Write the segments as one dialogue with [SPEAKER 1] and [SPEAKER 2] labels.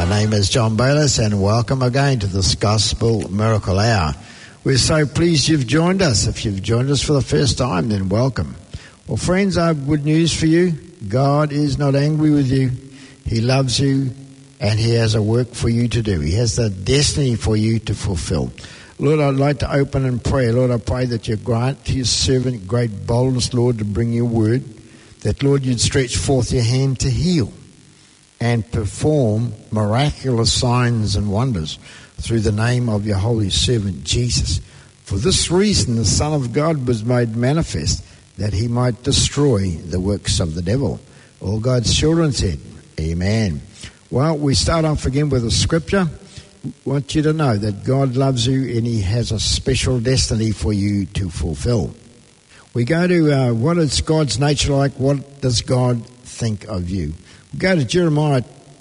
[SPEAKER 1] My name is John Bayliss, and welcome again to this Gospel Miracle Hour. We're so pleased you've joined us. If you've joined us for the first time, then welcome. Well, friends, I have good news for you. God is not angry with you. He loves you, and He has a work for you to do. He has the destiny for you to fulfill. Lord, I'd like to open in prayer. Lord, I pray that you grant to your servant great boldness, Lord, to bring your word. That, Lord, you'd stretch forth your hand to heal and perform miraculous signs and wonders through the name of your holy servant Jesus. For this reason the Son of God was made manifest, that he might destroy the works of the devil. All God's children said, Amen. Well, we start off again with a scripture. I want you to know that God loves you and He has a special destiny for you to fulfill. We go to what is God's nature like? What does God think of you? We go to Jeremiah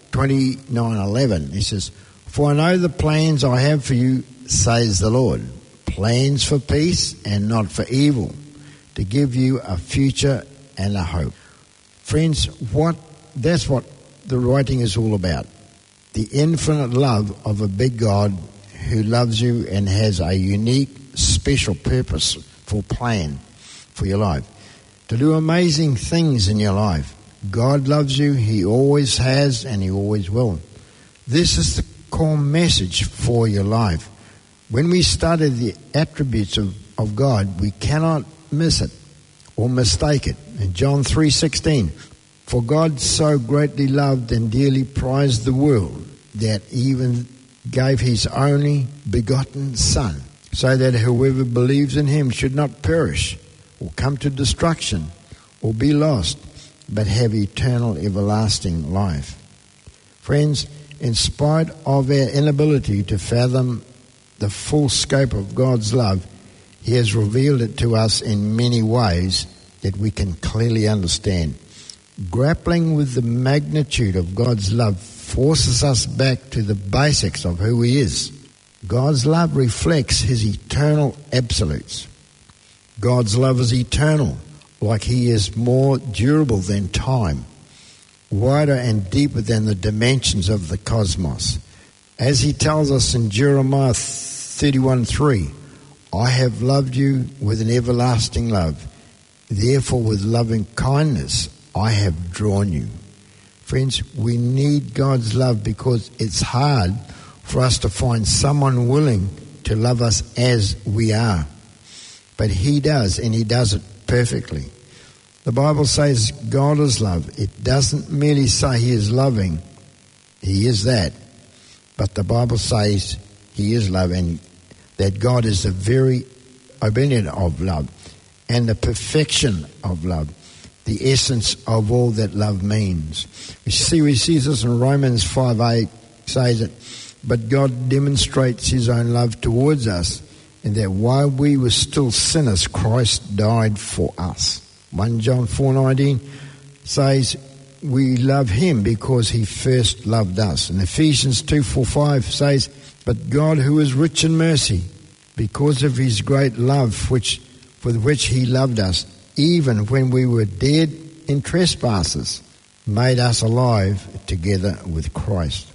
[SPEAKER 1] 29:11. He says, For I know the plans I have for you, says the Lord, plans for peace and not for evil, to give you a future and a hope. Friends, that's what the writing is all about. The infinite love of a big God who loves you and has a unique, special purposeful plan for your life, to do amazing things in your life. God loves you. He always has and He always will. This is the core message for your life. When we study the attributes of God, we cannot miss it or mistake it. In John 3:16, for God so greatly loved and dearly prized the world that even gave His only begotten Son, so that whoever believes in Him should not perish or come to destruction or be lost, but have eternal everlasting life. Friends, in spite of our inability to fathom the full scope of God's love, He has revealed it to us in many ways that we can clearly understand. Grappling with the magnitude of God's love forces us back to the basics of who He is. God's love reflects His eternal absolutes. God's love is eternal, like He is more durable than time, wider and deeper than the dimensions of the cosmos. As He tells us in Jeremiah 31:3, I have loved you with an everlasting love. Therefore, with loving kindness, I have drawn you. Friends, we need God's love because it's hard for us to find someone willing to love us as we are. But He does, and He does it perfectly. The Bible says God is love. It doesn't merely say He is loving. He is that. But the Bible says He is love, and that God is the very obedient of love and the perfection of love, the essence of all that love means. We see this in Romans 5:8 says it, but God demonstrates His own love towards us, in that while we were still sinners, Christ died for us. 1 John 4:19 says we love Him because He first loved us. And Ephesians 2:4-5 says, but God, who is rich in mercy, because of His great love with which He loved us, even when we were dead in trespasses, made us alive together with Christ.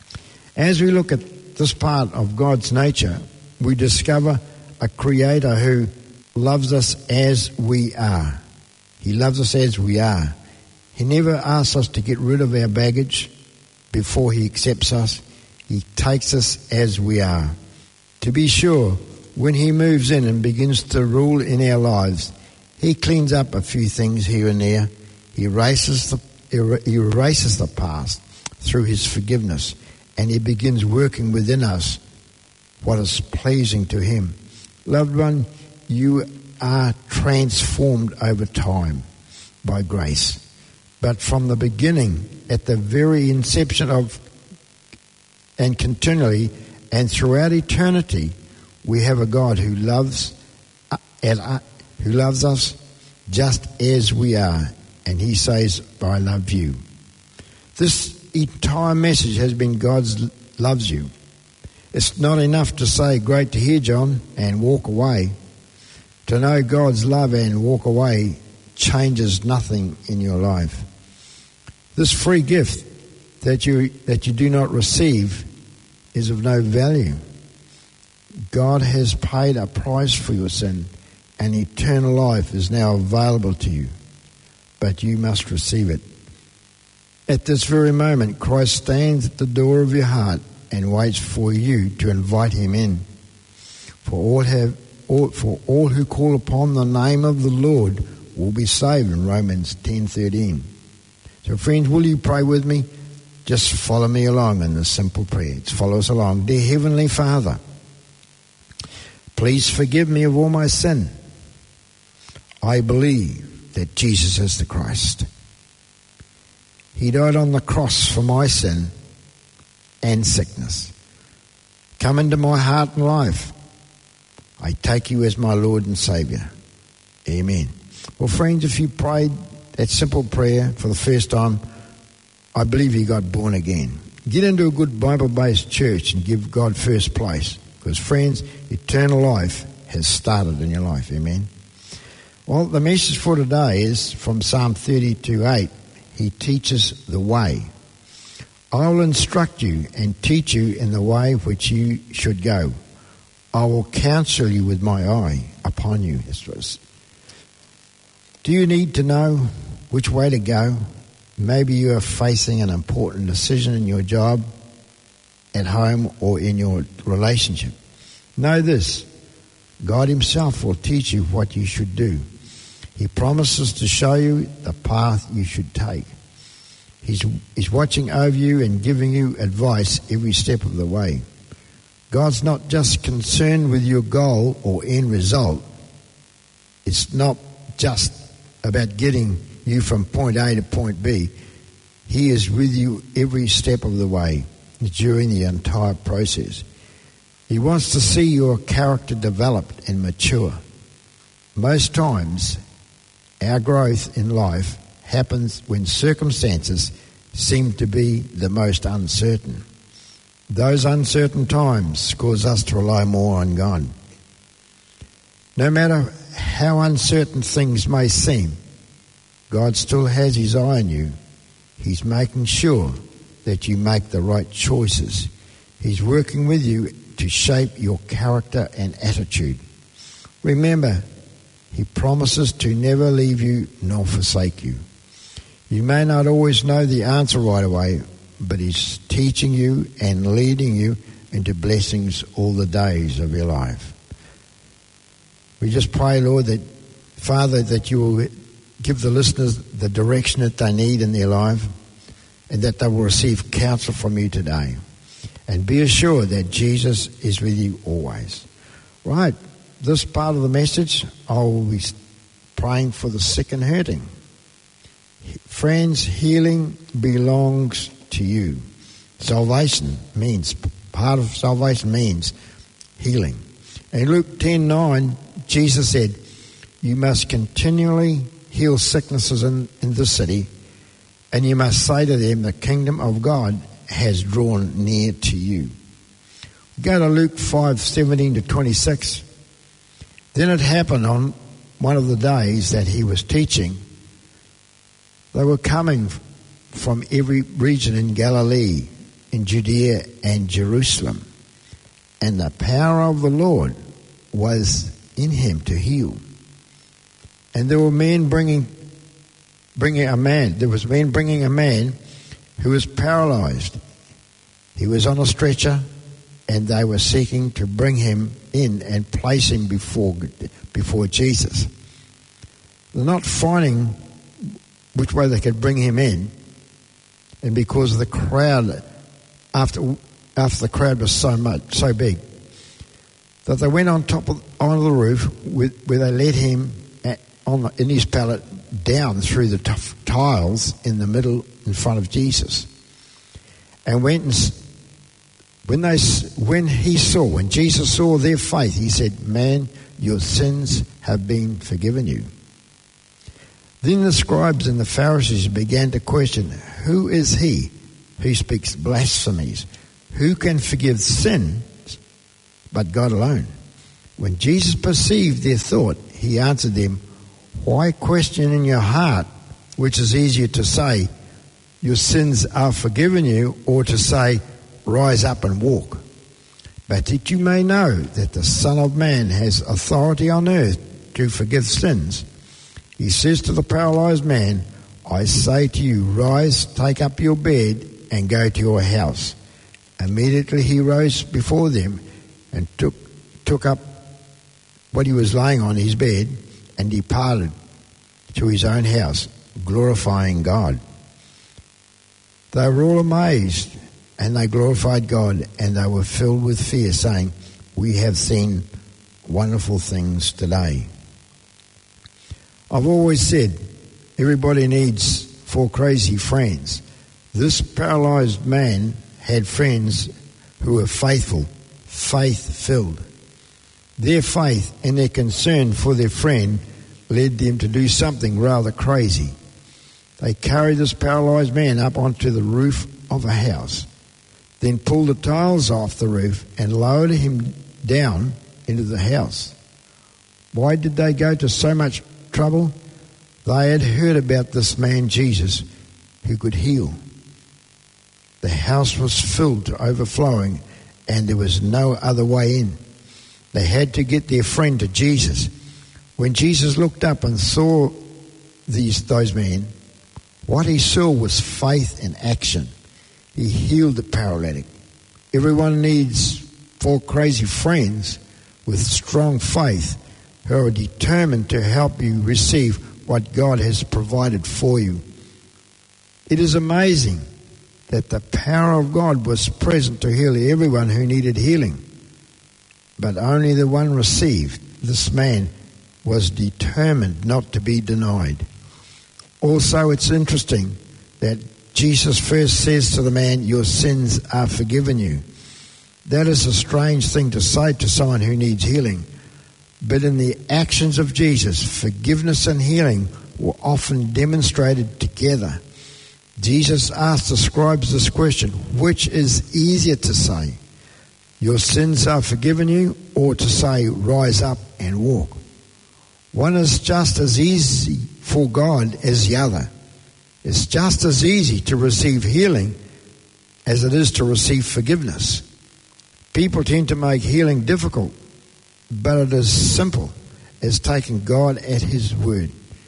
[SPEAKER 1] As we look at this part of God's nature, we discover a Creator who loves us as we are. He loves us as we are. He never asks us to get rid of our baggage before He accepts us. He takes us as we are. To be sure, when He moves in and begins to rule in our lives, He cleans up a few things here and there. He erases the past through His forgiveness, and He begins working within us what is pleasing to Him. Loved one, you are transformed over time by grace. But from the beginning, at the very inception of, and continually, and throughout eternity, we have a God who loves us just as we are. And He says, I love you. This entire message has been God loves you. It's not enough to say, great to hear, John, and walk away. To know God's love and walk away changes nothing in your life. This free gift that you do not receive is of no value. God has paid a price for your sin, and eternal life is now available to you, but you must receive it. At this very moment, Christ stands at the door of your heart and waits for you to invite him in. For all who call upon the name of the Lord will be saved, in Romans 10:13. So friends, will you pray with me? Just follow me along in this simple prayer. Follow us along. Dear Heavenly Father, please forgive me of all my sin. I believe that Jesus is the Christ. He died on the cross for my sin and sickness. Come into my heart and life. I take you as my Lord and Saviour. Amen. Well, friends, if you prayed that simple prayer for the first time, I believe you got born again. Get into a good Bible-based church and give God first place. Because, friends, eternal life has started in your life. Amen. Well, the message for today is from Psalm 32:8. He teaches the way. I will instruct you and teach you in the way which you should go. I will counsel you with my eye upon you. Do you need to know which way to go? Maybe you are facing an important decision in your job, at home, or in your relationship. Know this: God himself will teach you what you should do. He promises to show you the path you should take. He's watching over you and giving you advice every step of the way. God's not just concerned with your goal or end result. It's not just about getting you from point A to point B. He is with you every step of the way during the entire process. He wants to see your character developed and mature. Most times, our growth in life happens when circumstances seem to be the most uncertain. Those uncertain times cause us to rely more on God. No matter how uncertain things may seem, God still has his eye on you. He's making sure that you make the right choices. He's working with you to shape your character and attitude. Remember, he promises to never leave you nor forsake you. You may not always know the answer right away, but he's teaching you and leading you into blessings all the days of your life. We just pray, Lord, that, Father, that you will give the listeners the direction that they need in their life, and that they will receive counsel from you today. And be assured that Jesus is with you always. Right, this part of the message, I will be praying for the sick and hurting. Friends, healing belongs to you. Salvation means, part of salvation means healing. In Luke 10:9, Jesus said, you must continually heal sicknesses in the city, and you must say to them, the kingdom of God has drawn near to you. Go to Luke 5:17-26. Then it happened on one of the days that he was teaching, they were coming from every region in Galilee, in Judea and Jerusalem, and the power of the Lord was in him to heal. And there were men bringing a man who was paralyzed. He was on a stretcher, and they were seeking to bring him in and place him before Jesus. They're not finding which way they could bring him in, and because of the crowd, after the crowd was so big, that they went on the roof where they led him in his pallet down through the tiles in the middle in front of Jesus. And when Jesus saw their faith, he said, man, your sins have been forgiven you. Then the scribes and the Pharisees began to question, who is he who speaks blasphemies? Who can forgive sins but God alone? When Jesus perceived their thought, he answered them, why question in your heart, which is easier to say, your sins are forgiven you, or to say, rise up and walk. But that you may know that the Son of Man has authority on earth to forgive sins. He says to the paralyzed man, I say to you, rise, take up your bed, and go to your house. Immediately he rose before them and took up what he was laying on his bed and departed to his own house, glorifying God. They were all amazed, and they glorified God, and they were filled with fear, saying, we have seen wonderful things today. I've always said, everybody needs 4 crazy friends. This paralyzed man had friends who were faithful, faith-filled. Their faith and their concern for their friend led them to do something rather crazy. They carried this paralyzed man up onto the roof of a house, then pulled the tiles off the roof and lowered him down into the house. Why did they go to so much trouble? They had heard about this man Jesus who could heal. The house was filled to overflowing, and there was no other way in. They had to get their friend to Jesus. When Jesus looked up and saw those men, what he saw was faith in action. He healed the paralytic. Everyone needs 4 crazy friends with strong faith who are determined to help you receive what God has provided for you. It is amazing that the power of God was present to heal everyone who needed healing, but only the one received. This man was determined not to be denied. Also, it's interesting that Jesus first says to the man, your sins are forgiven you. That is a strange thing to say to someone who needs healing. But in the actions of Jesus, forgiveness and healing were often demonstrated together. Jesus asked the scribes this question, which is easier to say, your sins are forgiven you, or to say, rise up and walk? One is just as easy for God as the other. It's just as easy to receive healing as it is to receive forgiveness. People tend to make healing difficult, but it is simple as taking God at his word.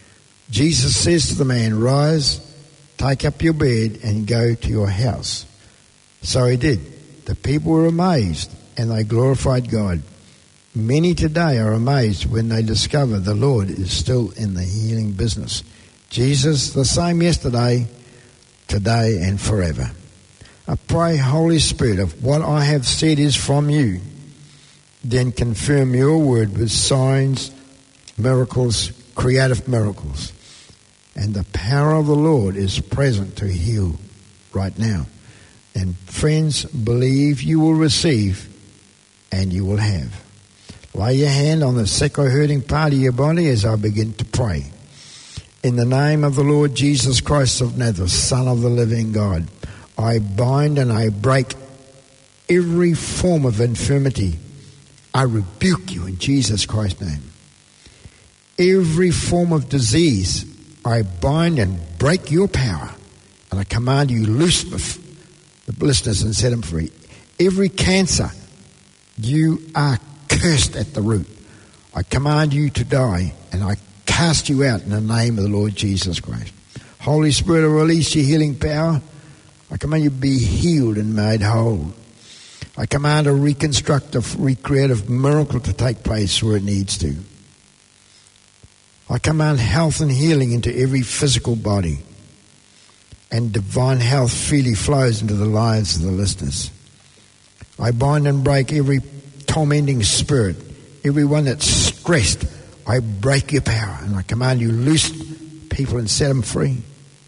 [SPEAKER 1] Jesus says to the man, rise, take up your bed and go to your house. So he did. The people were amazed and they glorified God. Many today are amazed when they discover the Lord is still in the healing business. Jesus, the same yesterday, today and forever. I pray, Holy Spirit, if what I have said is from you, then confirm your word with signs, miracles, creative miracles. And the power of the Lord is present to heal right now. And friends, believe you will receive and you will have. Lay your hand on the sick or hurting part of your body as I begin to pray. In the name of the Lord Jesus Christ of Nazareth, Son of the living God, I bind and I break every form of infirmity. I rebuke you in Jesus Christ's name. Every form of disease, I bind and break your power. And I command you, loose the listeners and set them free. Every cancer, you are cursed at the root. I command you to die, and I cast you out in the name of the Lord Jesus Christ. Holy Spirit, I release your healing power. I command you to be healed and made whole. I command a reconstructive, recreative miracle to take place where it needs to. I command health and healing into every physical body, and divine health freely flows into the lives of the listeners. I bind and break every tormenting spirit, everyone that's stressed. I break your power, and I command you loose people and set them free.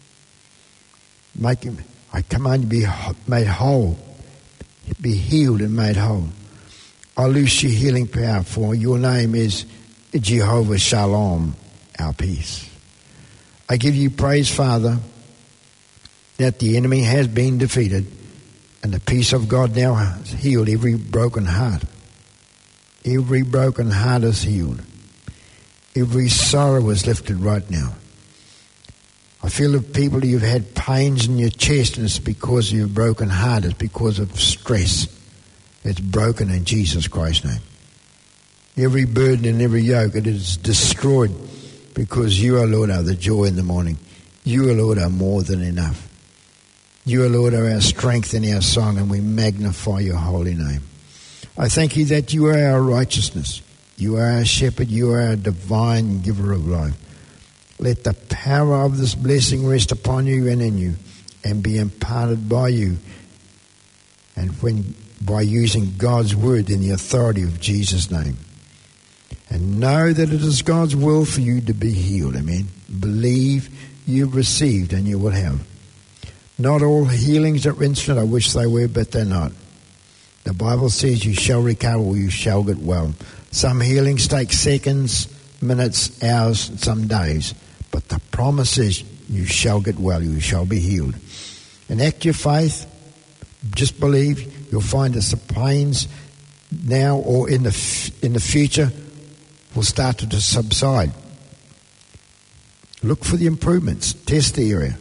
[SPEAKER 1] I command you be made whole, be healed and made whole. I loose your healing power, for your name is Jehovah Shalom, our peace. I give you praise, Father, that the enemy has been defeated, and the peace of God now has healed every broken heart. Every broken heart is healed. Every sorrow is lifted right now. I I feel of people you've had pains in your chest, and it's because of your broken heart. It's because of stress. It's broken in Jesus Christ's name. Every burden and every yoke, it is destroyed because you, O Lord, are the joy in the morning. You, O Lord, are more than enough. You, O Lord, are our strength and our song, and we magnify your holy name. I thank you that you are our righteousness. You are our shepherd. You are our divine giver of life. Let the power of this blessing rest upon you and in you, and be imparted by you, and by using God's word in the authority of Jesus' name. And know that it is God's will for you to be healed. Amen. Believe you've received and you will have. Not all healings are instant. I wish they were, but they're not. The Bible says you shall recover or you shall get well. Some healings take seconds, minutes, hours, and some days. But the promise is you shall get well, you shall be healed. And act your faith, just believe. You'll find that the pains now or in the future will start to subside. Look for the improvements. Test the area.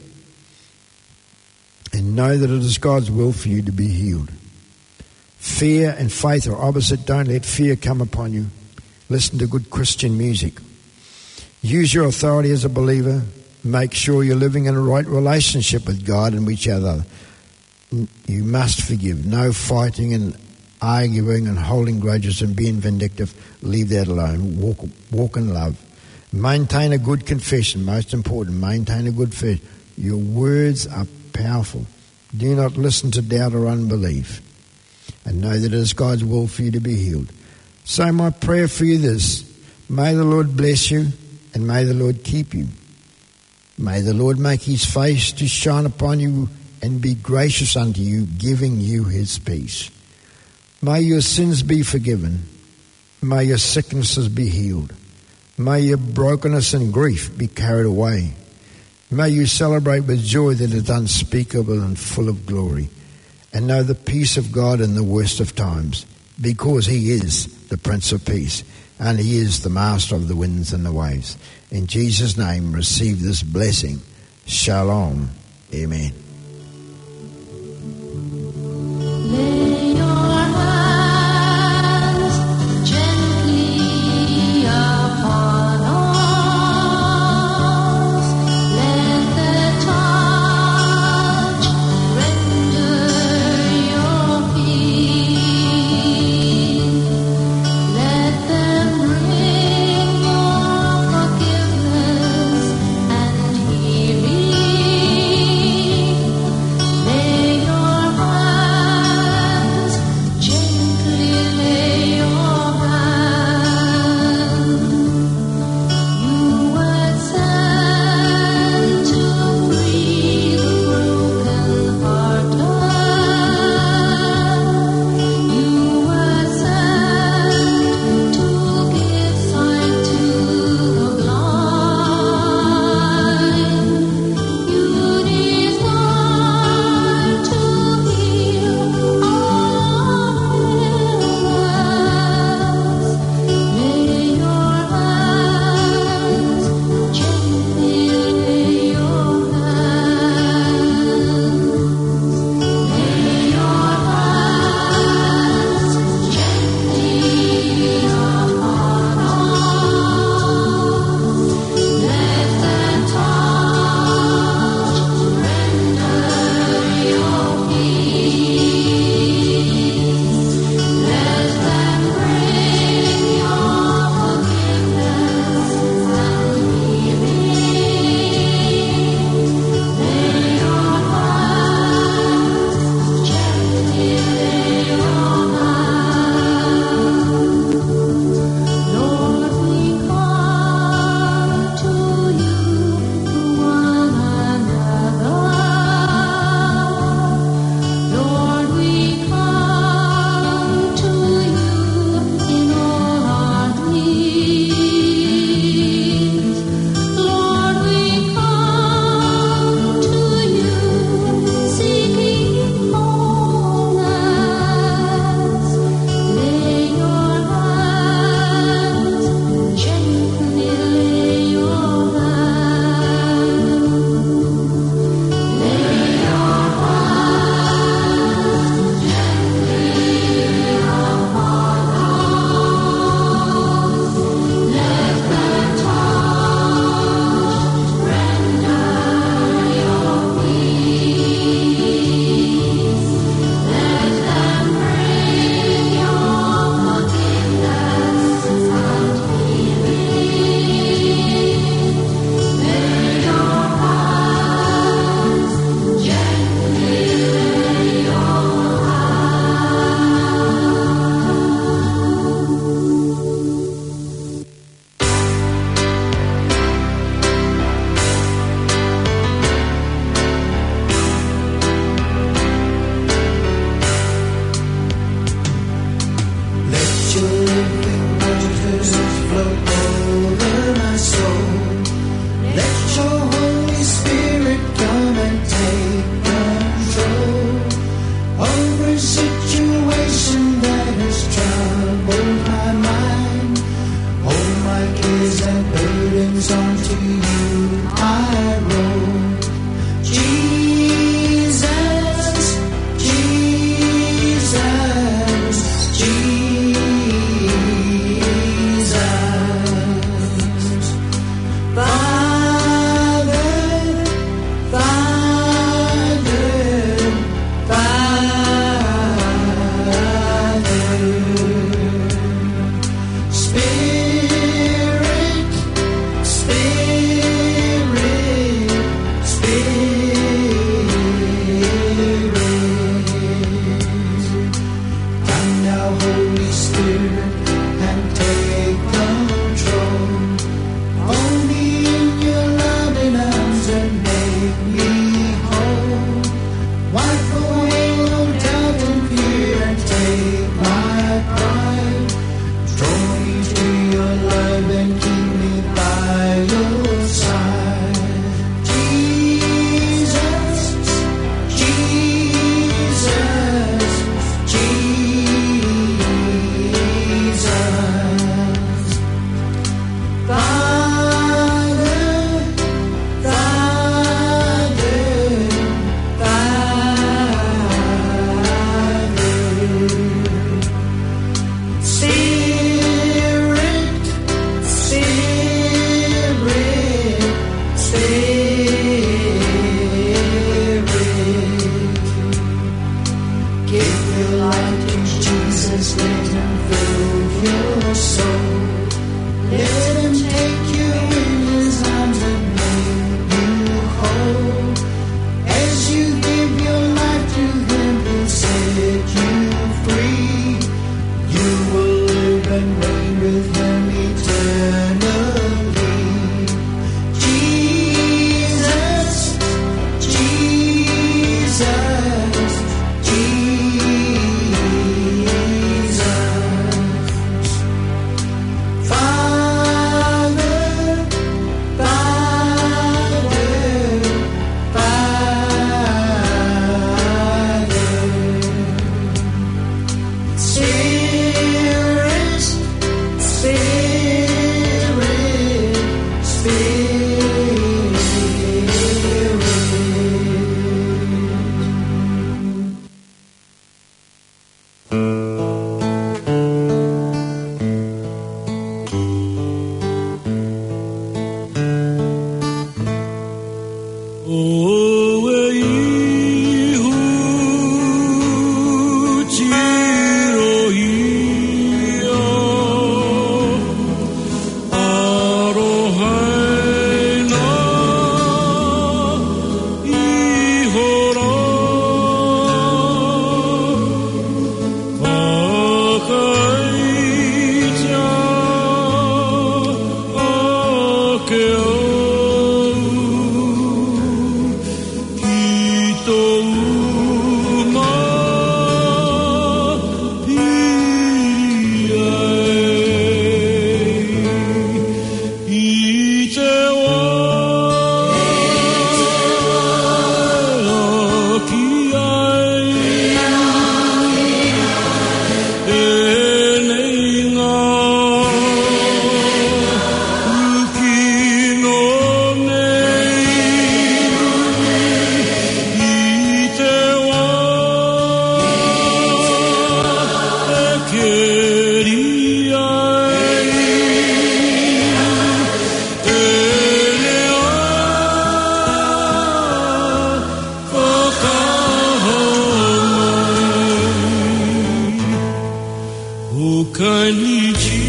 [SPEAKER 1] And know that it is God's will for you to be healed. Fear and faith are opposite. Don't let fear come upon you. Listen to good Christian music. Use your authority as a believer. Make sure you're living in a right relationship with God and with each other. You must forgive. No fighting and arguing and holding grudges and being vindictive. Leave that alone. Walk in love. Maintain a good confession. Most important, maintain a good faith. Your words are powerful. Do not listen to doubt or unbelief. And know that it is God's will for you to be healed. So my prayer for you is, may the Lord bless you and may the Lord keep you. May the Lord make his face to shine upon you and be gracious unto you, giving you his peace. May your sins be forgiven. May your sicknesses be healed. May your brokenness and grief be carried away. May you celebrate with joy that is unspeakable and full of glory. And know the peace of God in the worst of times, because he is the Prince of Peace, and he is the master of the winds and the waves. In Jesus' name, receive this blessing. Shalom. Amen.
[SPEAKER 2] Lay your hands gently upon us. Let the touch render your peace. Let them bring more forgiveness and healing.
[SPEAKER 3] Holy Spirit and take control. Hold me in your loving arms and make me whole. Wipe away all doubt and fear and take my pride. Draw me to your love and keep me by your side. Jesus, Jesus, Jesus. Father, Father, Father. Spirit, Spirit, Spirit. Give your light to Jesus, let him fill your soul. Let him take you in his arms and make you whole. As you give your life to him, he'll set you free. You will live and reign with him eternally. Jesus, Jesus, Jesus. Father, Father, Father. Spirit, Spirit,
[SPEAKER 4] kindly Jesus.